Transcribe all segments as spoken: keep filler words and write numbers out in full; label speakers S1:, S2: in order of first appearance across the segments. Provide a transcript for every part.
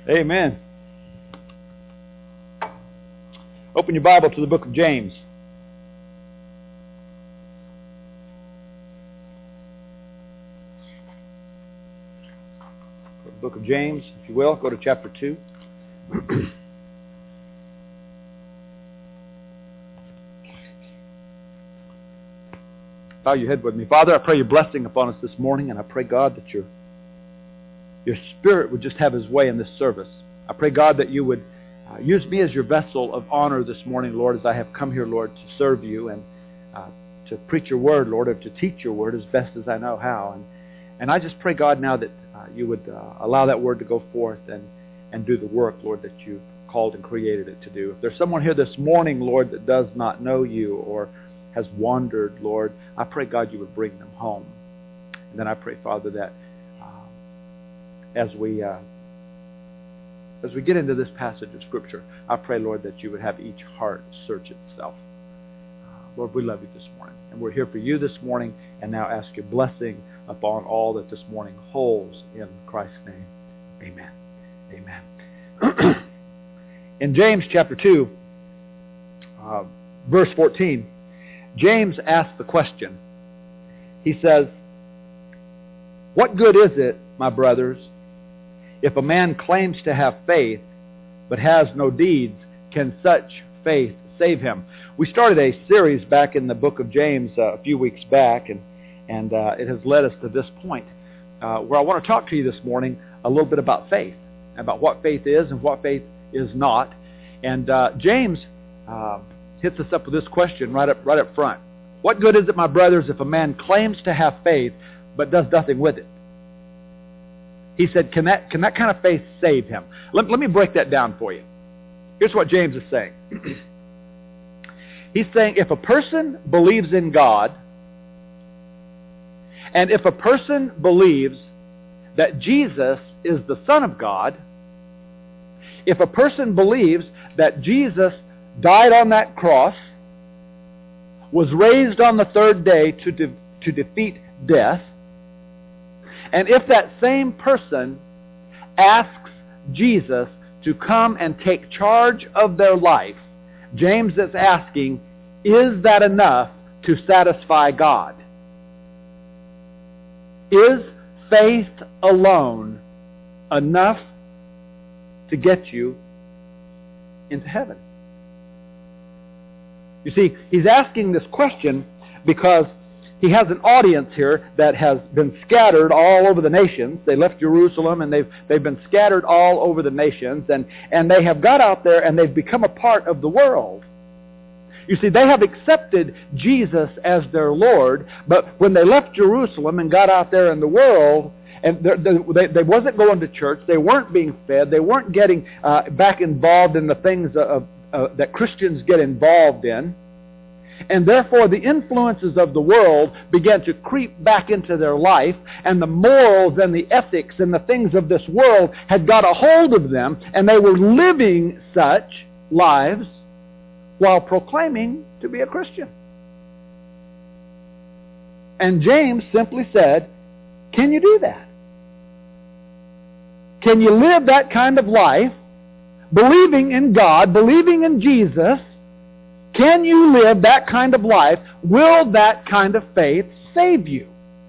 S1: Amen. Open your Bible to the book of James. The book of James, if you will, go to chapter two. Bow your head with me. Father, I pray your blessing upon us this morning, and I pray, God, that your, your Spirit would just have His way in this service. I pray, God, that you would uh, use me as your vessel of honor this morning, Lord, as I have come here, Lord, to serve you and uh, to preach your word, Lord, or to teach your word as best as I know how. And, and I just pray, God, now that uh, you would uh, allow that word to go forth and, and do the work, Lord, that you called and created it to do. If there's someone here this morning, Lord, that does not know you or has wandered, Lord, I pray, God, you would bring them home. And then I pray, Father, that uh, as we uh, as we get into this passage of Scripture, I pray, Lord, that you would have each heart search itself. Uh, Lord, we love you this morning. And we're here for you this morning, and now ask your blessing upon all that this morning holds in Christ's name. Amen. Amen. In James chapter two, uh, verse fourteen, James asks the question. He says, "What good is it, my brothers, if a man claims to have faith but has no deeds? Can such faith save him?" We started a series back in the book of James uh, a few weeks back, and, and uh, it has led us to this point uh, where I want to talk to you this morning a little bit about faith, about what faith is and what faith is not. And uh, James uh, hits us up with this question right up right up front. What good is it, my brothers, if a man claims to have faith but does nothing with it? He said, can that, can that kind of faith save him? Let, let me break that down for you. Here's what James is saying. He's saying if a person believes in God, and if a person believes that Jesus is the Son of God, if a person believes that Jesus died on that cross, was raised on the third day to, de- to defeat death, and if that same person asks Jesus to come and take charge of their life, James is asking, is that enough to satisfy God? Is faith alone enough to get you into heaven? You see, he's asking this question because he has an audience here that has been scattered all over the nations. They left Jerusalem and they've they've been scattered all over the nations, and, and they have got out there and they've become a part of the world. You see, they have accepted Jesus as their Lord, but when they left Jerusalem and got out there in the world, and they, they wasn't going to church, they weren't being fed, they weren't getting uh, back involved in the things of, uh, that Christians get involved in. And therefore the influences of the world began to creep back into their life, and the morals and the ethics and the things of this world had got a hold of them, and they were living such lives while proclaiming to be a Christian. And James simply said, can you do that? Can you live that kind of life, believing in God, believing in Jesus? Can you live that kind of life? Will that kind of faith save you?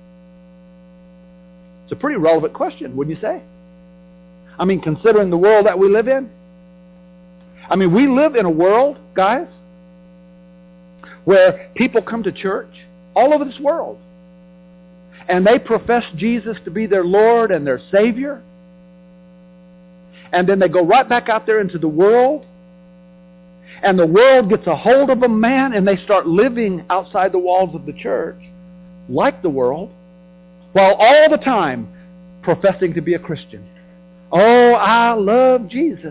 S1: It's a pretty relevant question, wouldn't you say? I mean, considering the world that we live in. I mean, we live in a world, guys, where people come to church all over this world, and they profess Jesus to be their Lord and their Savior, and then they go right back out there into the world, and the world gets a hold of them, man, and they start living outside the walls of the church like the world, while all the time professing to be a Christian. Oh, I love Jesus.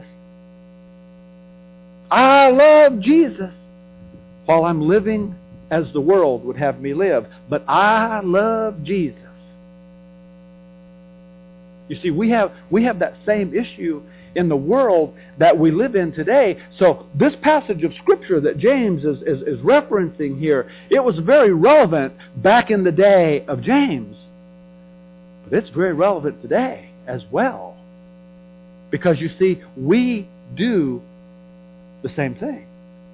S1: I love Jesus, while I'm living as the world would have me live. But I love Jesus. You see, we have we have that same issue in the world that we live in today. So this passage of Scripture that James is, is, is referencing here, it was very relevant back in the day of James. But it's very relevant today as well. Because you see, we do the same thing.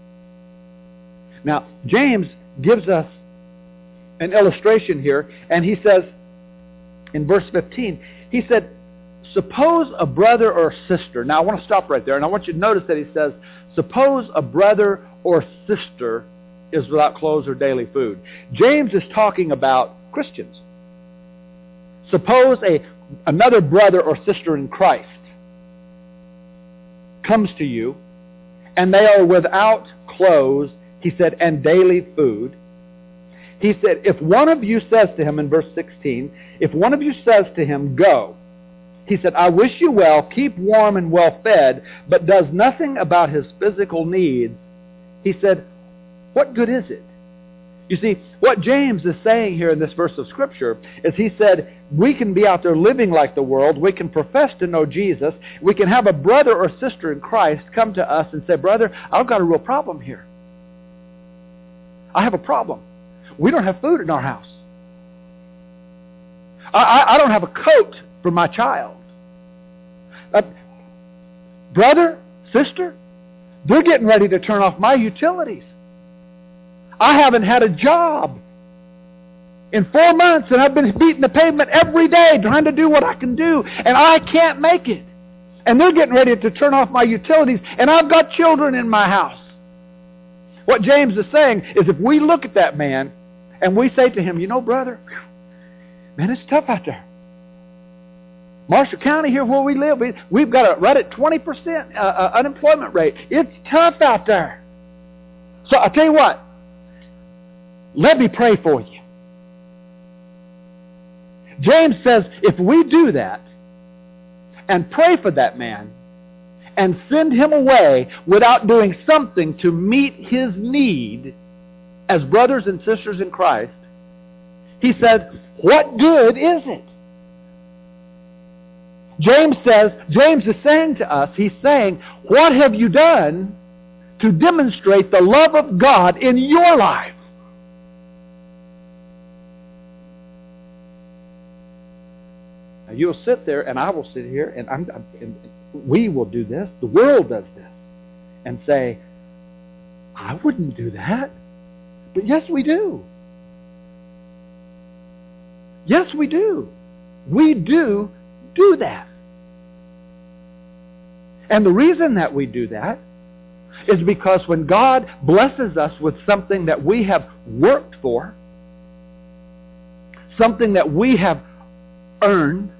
S1: Now, James gives us an illustration here, and he says, in verse fifteen, he said, suppose a brother or sister. Now, I want to stop right there, and I want you to notice that he says, suppose a brother or sister is without clothes or daily food. James is talking about Christians. Suppose a another brother or sister in Christ comes to you, and they are without clothes, he said, and daily food. He said, if one of you says to him, in verse sixteen, if one of you says to him, go, he said, I wish you well, keep warm and well fed, but does nothing about his physical needs, he said, what good is it? You see, what James is saying here in this verse of Scripture is he said, we can be out there living like the world, we can profess to know Jesus, we can have a brother or sister in Christ come to us and say, brother, I've got a real problem here. I have a problem. We don't have food in our house. I, I, I don't have a coat for my child. Uh, brother, sister, they're getting ready to turn off my utilities. I haven't had a job in four months, and I've been beating the pavement every day trying to do what I can do, and I can't make it. And they're getting ready to turn off my utilities, and I've got children in my house. What James is saying is if we look at that man and we say to him, you know, brother, man, it's tough out there. Marshall County, here where we live, we, we've got a right at twenty percent uh, uh, unemployment rate. It's tough out there. So I'll tell you what, let me pray for you. James says if we do that and pray for that man and send him away without doing something to meet his need as brothers and sisters in Christ, he said, what good is it? James says, James is saying to us, he's saying, what have you done to demonstrate the love of God in your life? Now you'll sit there, and I will sit here, and, I'm, and we will do this, the world does this, and say, I wouldn't do that. But yes, we do. Yes, we do. We do do that. And the reason that we do that is because when God blesses us with something that we have worked for, something that we have earned,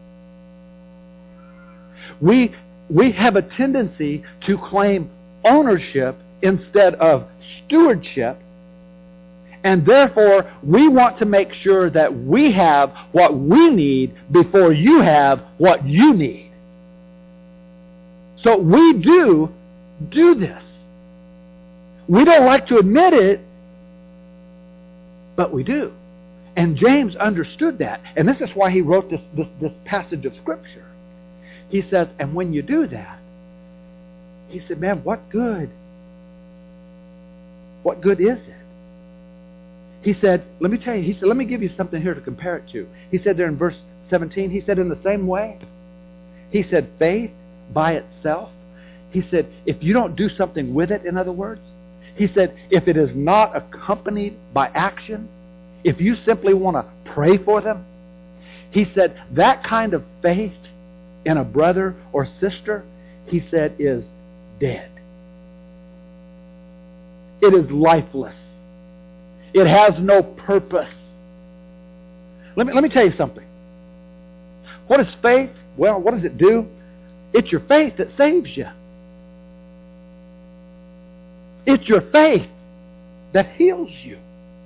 S1: we, we have a tendency to claim ownership instead of stewardship. And therefore, we want to make sure that we have what we need before you have what you need. So we do do this. We don't like to admit it, but we do. And James understood that. And this is why he wrote this, this, this passage of Scripture. He says, and when you do that, he said, man, what good? What good is it? He said, let me tell you, he said, let me give you something here to compare it to. He said there in verse seventeen, he said, in the same way, he said, faith by itself, he said, if you don't do something with it, in other words, he said, if it is not accompanied by action, if you simply want to pray for them, he said, that kind of faith in a brother or sister, he said, is dead. It is lifeless. It has no purpose. Let me, let me tell you something. What is faith? Well, what does it do? It's your faith that saves you. It's your faith that heals you.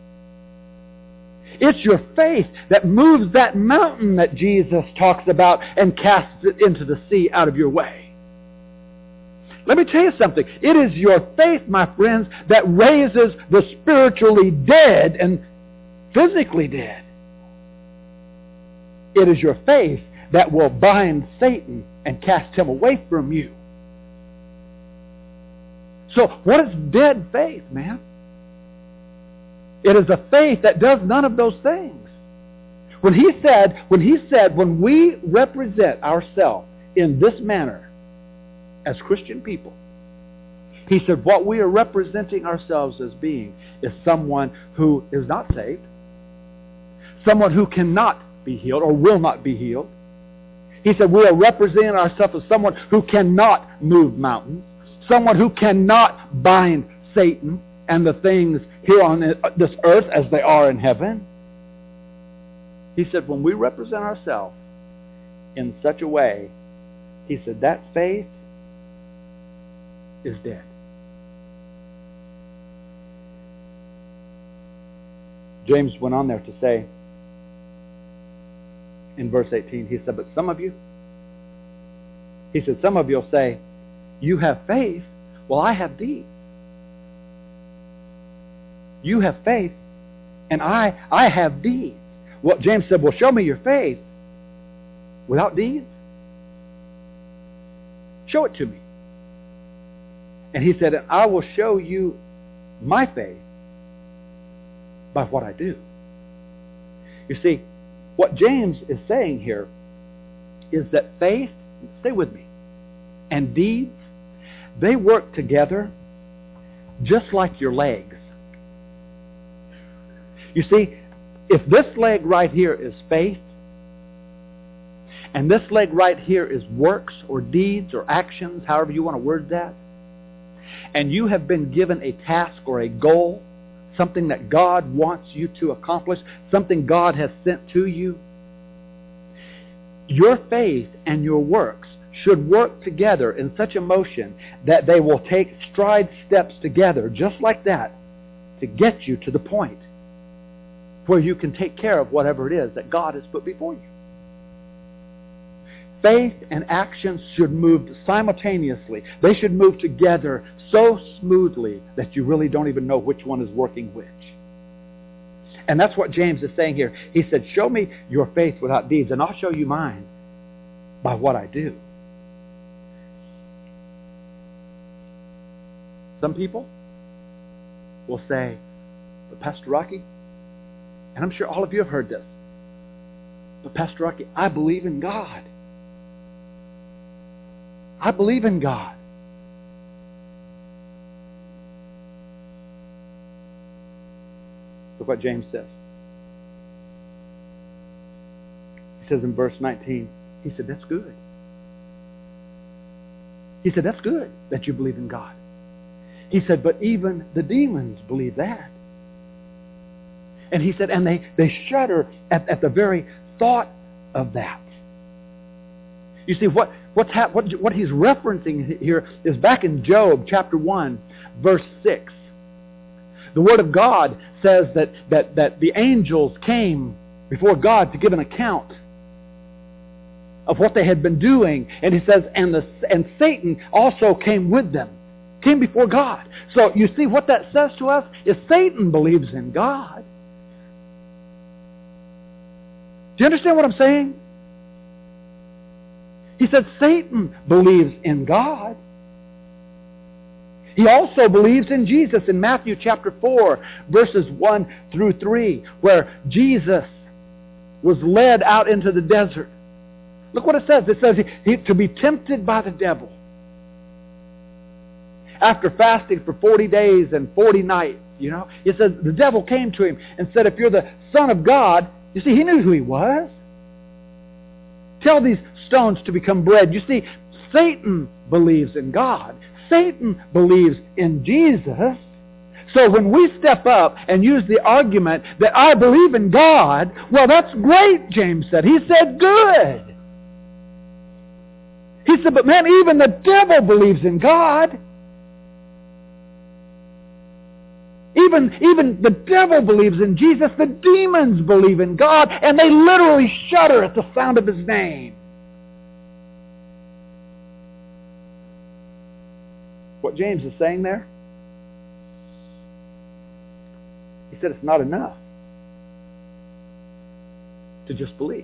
S1: It's your faith that moves that mountain that Jesus talks about and casts it into the sea out of your way. Let me tell you something. It is your faith, my friends, that raises the spiritually dead and physically dead. It is your faith that will bind Satan and cast him away from you. So what is dead faith, man? It is a faith that does none of those things. When he said, when he said, when we represent ourselves in this manner, as Christian people, he said, what we are representing ourselves as being is someone who is not saved, someone who cannot be healed or will not be healed. He said, we are representing ourselves as someone who cannot move mountains, someone who cannot bind Satan and the things here on this earth as they are in heaven. He said, when we represent ourselves in such a way, he said, that faith is dead. James went on there to say, in verse eighteen, he said, but some of you, he said, some of you will say, you have faith, well, I have deeds. You have faith, and I, I have deeds. Well, James said, well, show me your faith without deeds. Show it to me. And he said, and I will show you my faith by what I do. You see, what James is saying here is that faith, stay with me, and deeds, they work together just like your legs. You see, if this leg right here is faith, and this leg right here is works or deeds or actions, however you want to word that, and you have been given a task or a goal, something that God wants you to accomplish, something God has sent to you, your faith and your works should work together in such a motion that they will take stride steps together, just like that, to get you to the point where you can take care of whatever it is that God has put before you. Faith and actions should move simultaneously. They should move together so smoothly that you really don't even know which one is working which. And that's what James is saying here. He said, show me your faith without deeds, and I'll show you mine by what I do. Some people will say, but Pastor Rocky, and I'm sure all of you have heard this, but Pastor Rocky, I believe in God. I believe in God. Look what James says. He says in verse nineteen, he said, that's good. He said, that's good that you believe in God. He said, but even the demons believe that. And he said, and they, they shudder at, at the very thought of that. You see, what, what's hap- what, what he's referencing here is back in Job chapter one, verse six. The Word of God says that, that, that the angels came before God to give an account of what they had been doing. And he says, and, the, and Satan also came with them, came before God. So you see what that says to us is Satan believes in God. Do you understand what I'm saying? He said Satan believes in God. He also believes in Jesus in Matthew chapter four, verses one through three, where Jesus was led out into the desert. Look what it says. It says he, he, to be tempted by the devil. After fasting for forty days and forty nights, you know, it says the devil came to him and said, if you're the Son of God, you see, he knew who he was. Tell these stones to become bread. You see, Satan believes in God. Satan believes in Jesus. So when we step up and use the argument that I believe in God, well, that's great, James said. He said, good. He said, but man, even the devil believes in God. Even, even the devil believes in Jesus. The demons believe in God, and they literally shudder at the sound of His name. What James is saying there, he said it's not enough to just believe.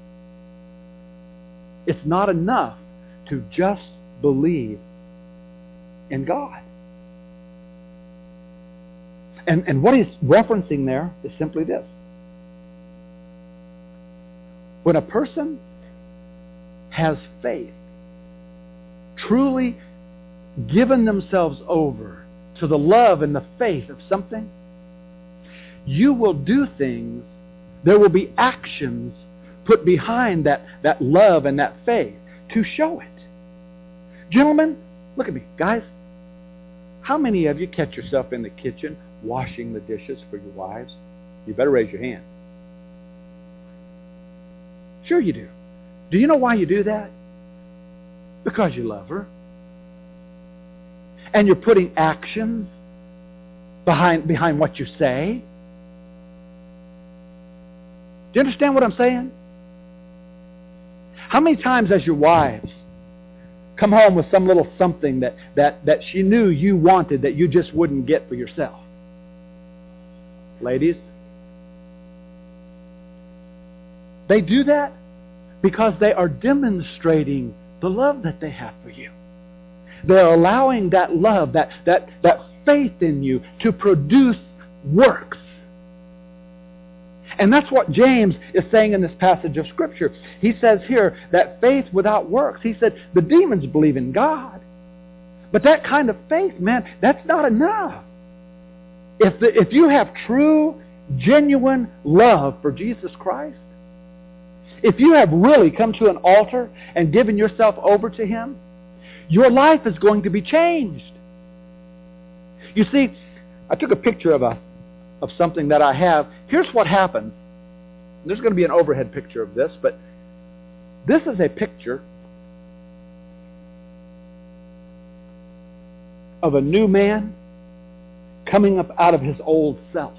S1: It's not enough to just believe in God. And, and what he's referencing there is simply this. When a person has faith truly given themselves over to the love and the faith of something, you will do things, there will be actions put behind that, that love and that faith to show it. Gentlemen, look at me. Guys, how many of you catch yourself in the kitchen washing the dishes for your wives? You better raise your hand. Sure you do. Do you know why you do that? Because you love her. And you're putting actions behind, behind what you say. Do you understand what I'm saying? How many times has your wives come home with some little something that, that, that she knew you wanted that you just wouldn't get for yourself? Ladies, they do that because they are demonstrating the love that they have for you. They're allowing that love, that, that, that faith in you to produce works. And that's what James is saying in this passage of Scripture. He says here that faith without works, he said the demons believe in God. But that kind of faith, man, that's not enough. If, the, if you have true, genuine love for Jesus Christ, if you have really come to an altar and given yourself over to Him, your life is going to be changed. You see, I took a picture of a of something that I have. Here's what happens. There's going to be an overhead picture of this, but this is a picture of a new man coming up out of his old self.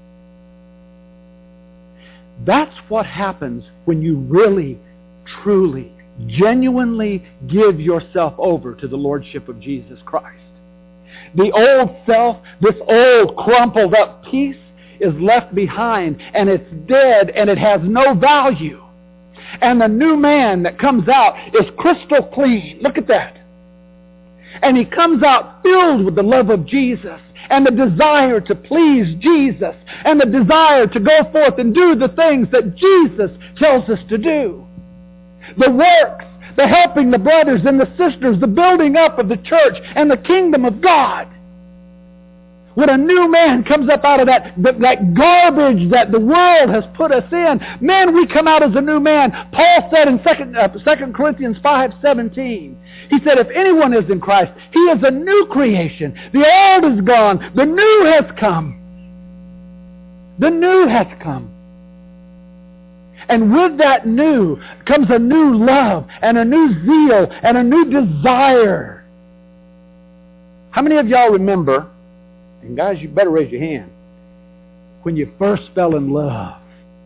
S1: That's what happens when you really, truly, genuinely give yourself over to the Lordship of Jesus Christ. The old self, this old crumpled up piece, is left behind, and it's dead, and it has no value. And the new man that comes out is crystal clean. Look at that. And he comes out filled with the love of Jesus, and the desire to please Jesus, and the desire to go forth and do the things that Jesus tells us to do. The works, the helping the brothers and the sisters, the building up of the church and the kingdom of God. When a new man comes up out of that, that garbage that the world has put us in, man, we come out as a new man. Paul said in Second Corinthians five seventeen, he said, if anyone is in Christ, he is a new creation. The old is gone. The new has come. The new has come. And with that new comes a new love and a new zeal and a new desire. How many of y'all remember, and guys, you better raise your hand, when you first fell in love?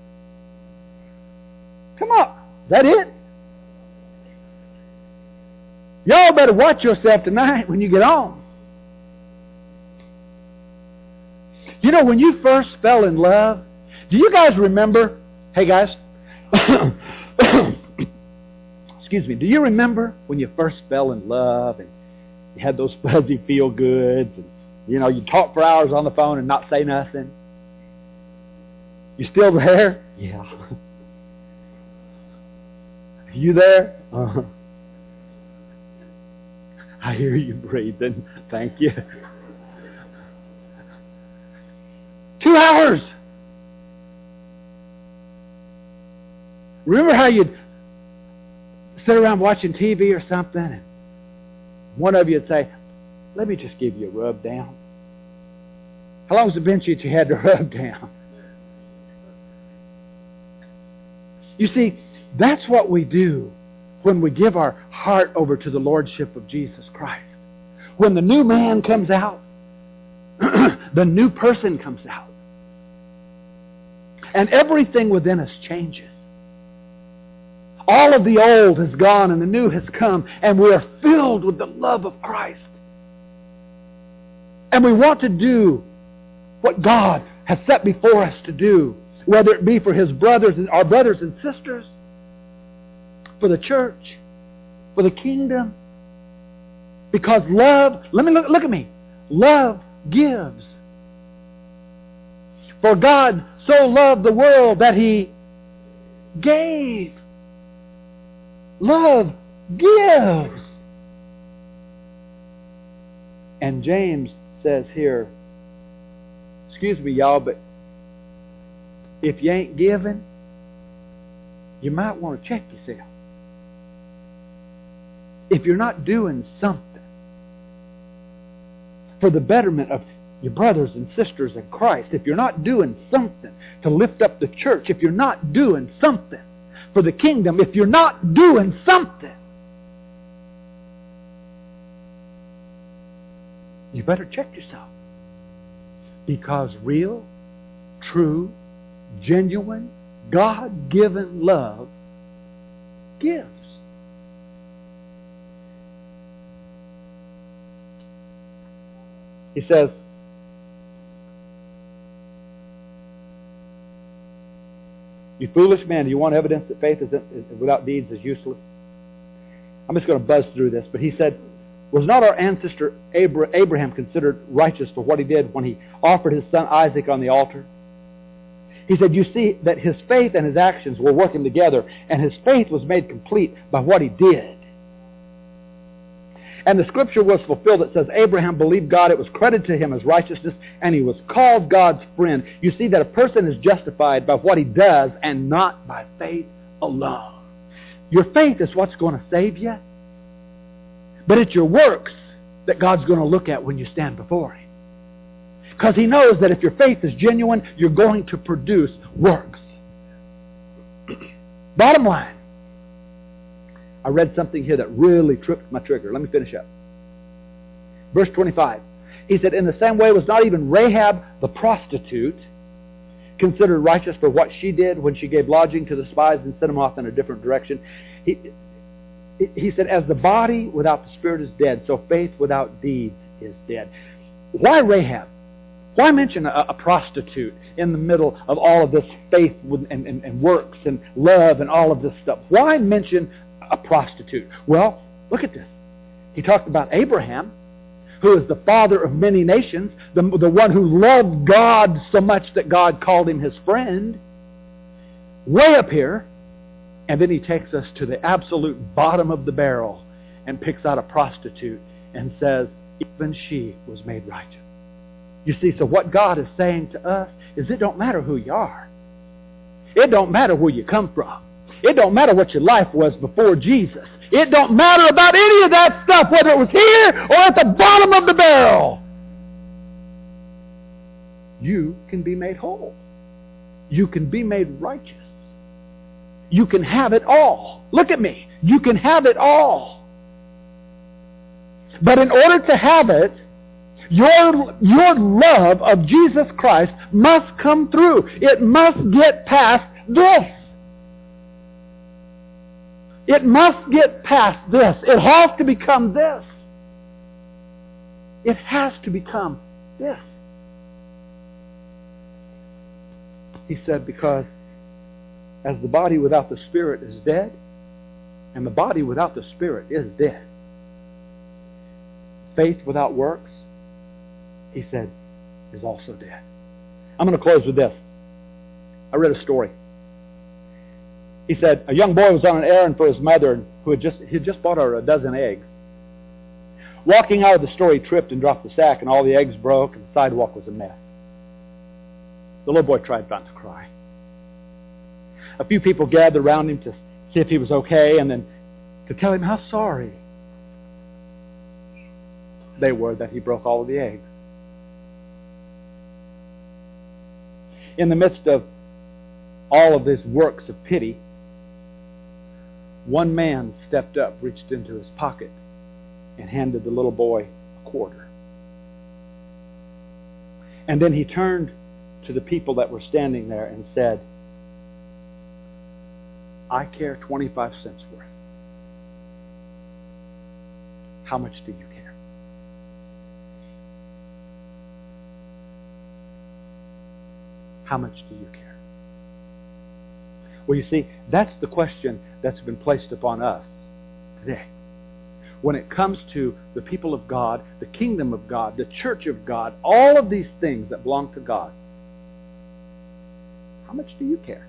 S1: Come on. Is that it? Y'all better watch yourself tonight when you get home. You know, when you first fell in love, do you guys remember, hey guys, excuse me, do you remember when you first fell in love and you had those fuzzy feel-goods and, you know, you talk for hours on the phone and not say nothing? You still there? Yeah. You there? Uh-huh. I hear you breathing. Thank you. Two hours. Remember how you'd sit around watching T V or something, and one of you would say, let me just give you a rub down. How long has it been since you had to rub down? You see, that's what we do when we give our heart over to the Lordship of Jesus Christ. When the new man comes out, the new person comes out. And everything within us changes. All of the old has gone and the new has come, and we are filled with the love of Christ. And we want to do what God has set before us to do, whether it be for His brothers and our brothers and sisters, for the church, for the kingdom. Because love, let me look, look at me. Love gives. For God so loved the world that He gave. Love gives. And James says here, excuse me, y'all, but if you ain't giving, you might want to check yourself. If you're not doing something for the betterment of your brothers and sisters in Christ, if you're not doing something to lift up the church, if you're not doing something for the kingdom, if you're not doing something, you better check yourself. Because real, true, genuine, God-given love gives. He says, you foolish man, do you want evidence that faith is, is without deeds is useless? I'm just going to buzz through this, but he said, was not our ancestor Abraham considered righteous for what he did when he offered his son Isaac on the altar? He said, you see that his faith and his actions were working together, and his faith was made complete by what he did. And the scripture was fulfilled that says, Abraham believed God, it was credited to him as righteousness, and he was called God's friend. You see that a person is justified by what he does and not by faith alone. Your faith is what's going to save you, but it's your works that God's going to look at when you stand before him. Because he knows that if your faith is genuine, you're going to produce works. Bottom line, I read something here that really tripped my trigger. Let me finish up. Verse twenty-five. He said, in the same way was not even Rahab the prostitute considered righteous for what she did when she gave lodging to the spies and sent them off in a different direction. He, he said, as the body without the spirit is dead, so faith without deeds is dead. Why Rahab? Why mention a, a prostitute in the middle of all of this faith and, and, and works and love and all of this stuff? Why mention a prostitute? Well, look at this. He talked about Abraham, who is the father of many nations, the, the one who loved God so much that God called him his friend, way up here, and then he takes us to the absolute bottom of the barrel and picks out a prostitute and says, even she was made righteous. You see, so what God is saying to us is it don't matter who you are. It don't matter where you come from. It don't matter what your life was before Jesus. It don't matter about any of that stuff, whether it was here or at the bottom of the barrel. You can be made whole. You can be made righteous. You can have it all. Look at me. You can have it all. But in order to have it, your, your love of Jesus Christ must come through. It must get past this. It must get past this. It has to become this. It has to become this. He said, because as the body without the spirit is dead, and the body without the spirit is dead, faith without works, he said, is also dead. I'm going to close with this. I read a story. He said a young boy was on an errand for his mother who had just he had just bought her a dozen eggs. Walking out of the store, he tripped and dropped the sack, and all the eggs broke, and the sidewalk was a mess. The little boy tried not to cry. A few people gathered around him to see if he was okay, and then to tell him how sorry they were that he broke all of the eggs. In the midst of all of these works of pity, one man stepped up, reached into his pocket, and handed the little boy a quarter. And then he turned to the people that were standing there and said, I care twenty-five cents worth. How much do you care? How much do you care? Well, you see, that's the question that's been placed upon us today. When it comes to the people of God, the kingdom of God, the church of God, all of these things that belong to God, how much do you care?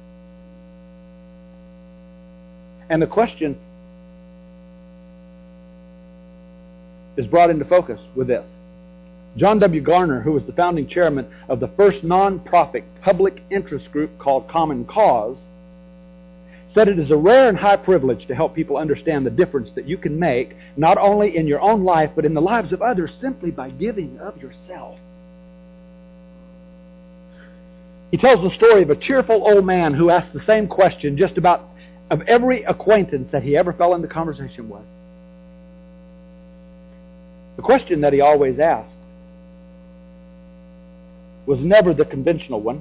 S1: And the question is brought into focus with this. John W. Garner, who was the founding chairman of the first non-profit public interest group called Common Cause, said it is a rare and high privilege to help people understand the difference that you can make, not only in your own life, but in the lives of others, simply by giving of yourself. He tells the story of a cheerful old man who asked the same question just about of every acquaintance that he ever fell into conversation with. The question that he always asked was never the conventional one,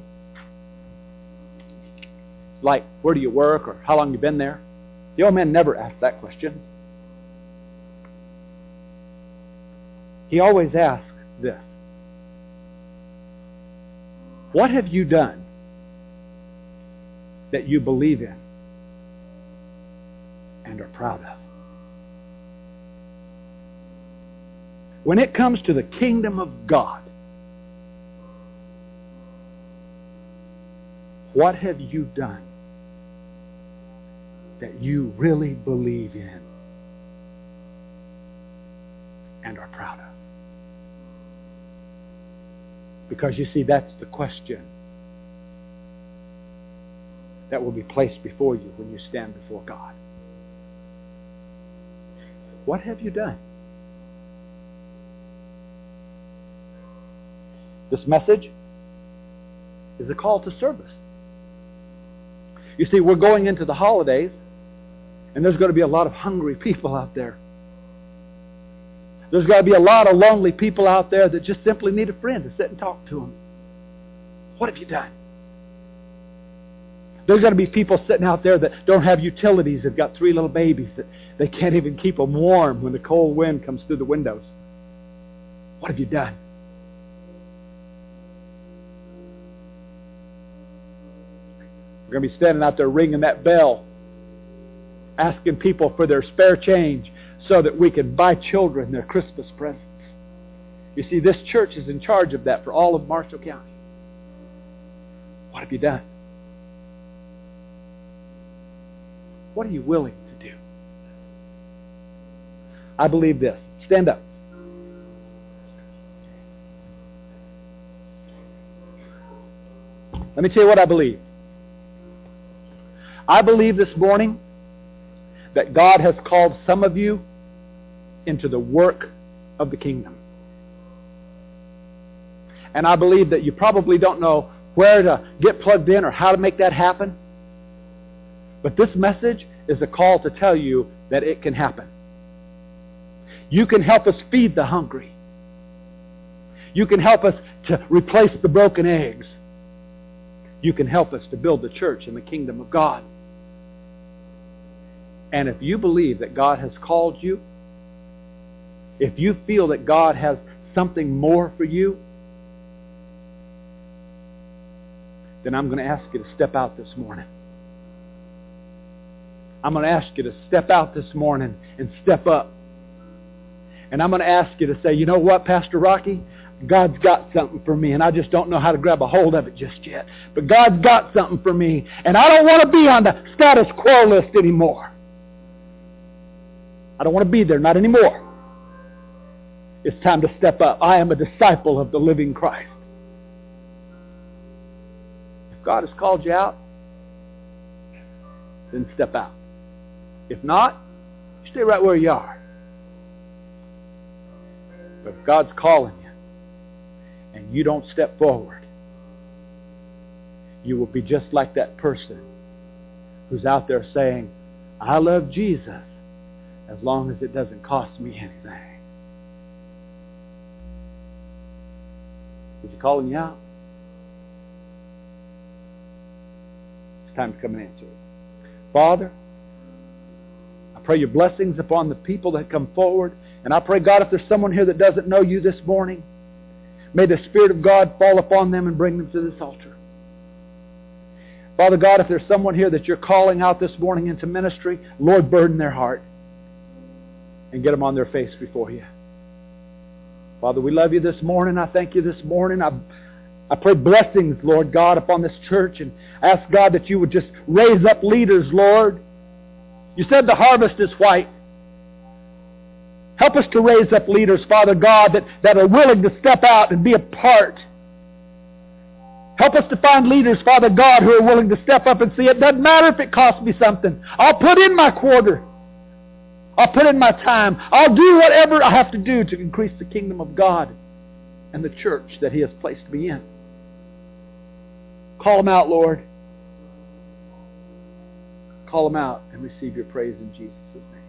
S1: like, where do you work, or how long you been there? The old man never asked that question. He always asked this: what have you done that you believe in and are proud of? When it comes to the kingdom of God, what have you done that you really believe in and are proud of? Because you see, that's the question that will be placed before you when you stand before God. What have you done? This message is a call to service. You see, we're going into the holidays, and there's going to be a lot of hungry people out there. There's got to be a lot of lonely people out there that just simply need a friend to sit and talk to them. What have you done? There's going to be people sitting out there that don't have utilities. They've got three little babies that they can't even keep them warm when the cold wind comes through the windows. What have you done? We're going to be standing out there ringing that bell, asking people for their spare change so that we can buy children their Christmas presents. You see, this church is in charge of that for all of Marshall County. What have you done? What are you willing to do? I believe this. Stand up. Let me tell you what I believe. I believe this morning that God has called some of you into the work of the kingdom. And I believe that you probably don't know where to get plugged in or how to make that happen. But this message is a call to tell you that it can happen. You can help us feed the hungry. You can help us to replace the broken eggs. You can help us to build the church in the kingdom of God. And if you believe that God has called you, if you feel that God has something more for you, then I'm going to ask you to step out this morning. I'm going to ask you to step out this morning and step up. And I'm going to ask you to say, you know what, Pastor Rocky? God's got something for me, and I just don't know how to grab a hold of it just yet. But God's got something for me, and I don't want to be on the status quo list anymore. I don't want to be there, not anymore. It's time to step up. I am a disciple of the living Christ. If God has called you out, then step out. If not, stay right where you are. But if God's calling you and you don't step forward, you will be just like that person who's out there saying, I love Jesus as long as it doesn't cost me anything. Is He calling you out? It's time to come and answer it. Father, I pray your blessings upon the people that come forward. And I pray, God, if there's someone here that doesn't know you this morning, may the Spirit of God fall upon them and bring them to this altar. Father God, if there's someone here that you're calling out this morning into ministry, Lord, burden their heart and get them on their face before you. Father, we love you this morning. I thank you this morning. I, I pray blessings, Lord God, upon this church, and ask, God, that you would just raise up leaders, Lord. You said the harvest is white, Help us to raise up leaders, Father God, that, that are willing to step out and be a part. Help us to find leaders, Father God, who are willing to step up and say, it doesn't matter if it costs me something. I'll put in my quarter. I'll put in my time. I'll do whatever I have to do to increase the kingdom of God and the church that He has placed me in. Call them out, Lord. Call them out and receive your praise in Jesus' name.